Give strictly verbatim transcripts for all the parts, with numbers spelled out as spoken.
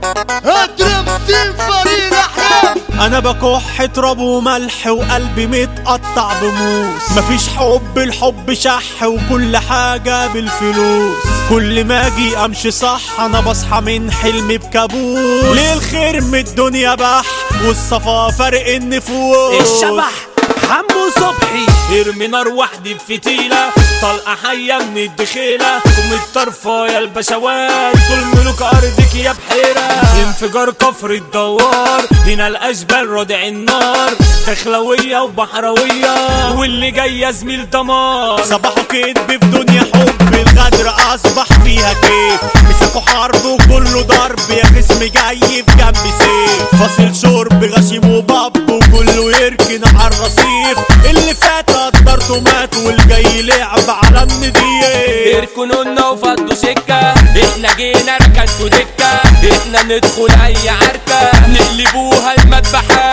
اضرب في فريق احلام. انا بكح تراب وملح وقلبي متقطع بموس. مفيش حب، الحب شح وكل حاجة بالفلوس. كل ما اجي امشي صح انا بصحى من حلمي بكابوس. ليه الخير من الدنيا بح والصفا فرق النفوس. الشبح حمو صبحي ارمي نار وحدي بفتيلة، طلقة حية من الدخيلة قوم الطرفة يا البشوات. دول ملوك ارضك يا بحيرة، انفجار كفر الدوار هنا الاشبال رادع النار. دخلوية وبحروية واللي جاي زميل دمار. صباحه كدب في دنيا حب، الغدر اصبح فيها كيف. مسكوا حرب وكله ضرب، يا خصم جاي في جنبي سيف. فاصل شرب غشيم وباب وكله يركن على الرصيف. اللي فات قدرته مات والجاي لعب على النضيف. اركنوا لنا وفضوا سكة، احنا جينا ركنتوا دكة. احنا ندخل اي عركة نقلبوها المذبحة.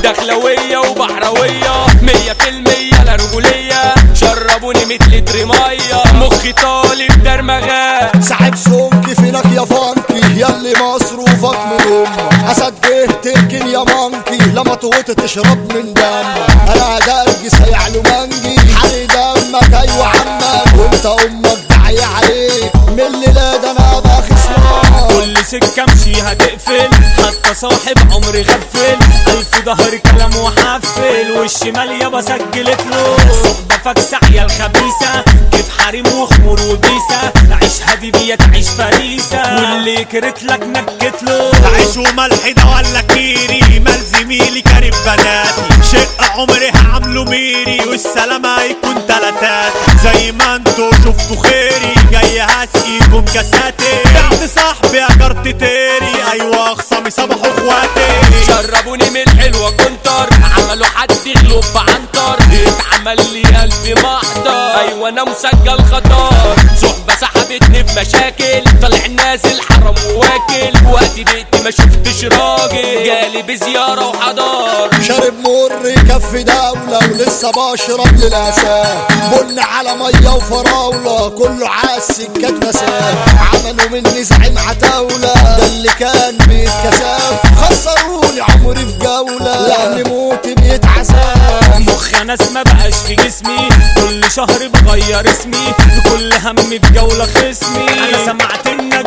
دخلوية وبحروية مية في المية لا رجولية. شربوني متل ترمية مخي طالب درمغات. ساعد سمكي فينك يا فانكي ياللي مصروفك من امك. اسد جه تركن يا مانكي لما توت تشرب من دمك. انا درجي سيعلو منجي حري دمك ايوه عمك. وانت امك داعية عليك من الليلة ده انا بخصمك. كل سكة امشيها تقفل حتى صاحب عمري غفل. الف ظهر كلام وحفل والشمال يابا سجلت له. صحبة فاكسة عيال خبيثة كيف حريم وخمور وبيسة. عيش هادي بيا تعيش فريسة واللي كرت لك نكت له. عيش وملح ده ولا كيري مال زميلي كارب بناتي. شق عمري هعمله ميري والسلامة هيكون تلاتات. زي ما انتوا شفتوا خيري جاي هسقيكم كاساتي. بعد صاحبي اجرت تيري ايوه خصامي صبحوا اخواتي. شربوني من الحلوة كنتر عملوا حد يغلب بعنتر. اتعمل لي الف محضر ايوه انا مسجل خطر. صحبة سحبتني في مشاكل طلع نازل حرام وواكل. وقت دقت ما شفتش راجل جالي بزيارة وحضار. شارب مر كف دولة ولسه بشرب للأساس. بن على مية وفراولة كله عالسكات نساه. عملوا مني زعيم عتاولة ده اللي كان بيتكساف. خسروني عمري في جولة لأن موتي بيتعساف. مخ ناس ما بقاش في جسمي كل شهر بغير اسمي. بكل هم في جولة خصمي. انا سمعت انك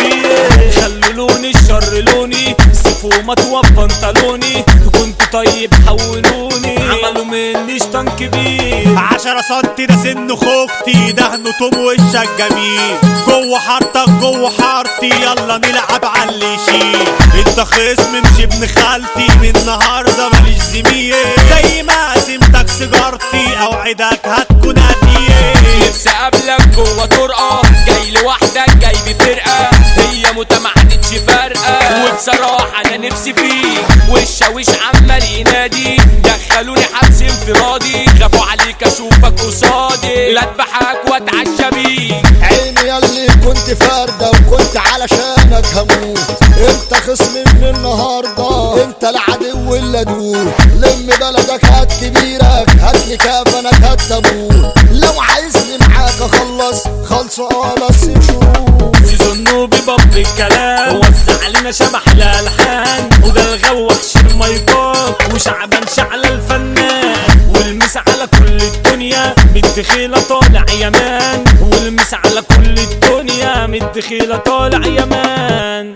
بتطير خلوا لوني الشر لوني. سيف ومطوة بنطلوني كنت طيب حولوني. عملوا مني شطان كبير عشرة سنتي ده سن خوفتي. دهنه توم وشك جميل جوه حارتك جوه حارتي. يلا نلعب على اللي يشيل. انت خصم مش ابن خالتي من النهارده ماليش زميل. زي ما قسمتك سيجارتي اوعدك هتكون هديه. نفسي اقابلك جوه طرقة جاي لوحدك جاي بفرقة. هي متمعدتش فارقة وبصراحة انا نفسي فيك. والشاويش عمال ينادي دخلوني حبس انفرادي. خافوا عليك اشوفك قصادي لا اذبحك واتعشى بيك. عيني ياللي كنت فاردة وكنت علشانك هموت. انت خصم من النهاردة انت العدو اللي ادوق. لم بلدك هات كبيرك هاتلي كفنك هات تابوت. لو عايزني معاك اخلص خلص خلاص شروط. سيزون نوبي باب الكلام ووزع علينا شبح الالحان. وده الغوح شير مايكات وشعبان شعل الفنان. والمس على كل الدنيا متخيلة طالع يمان. والمس على كل الدنيا متخيلة طالع يمان.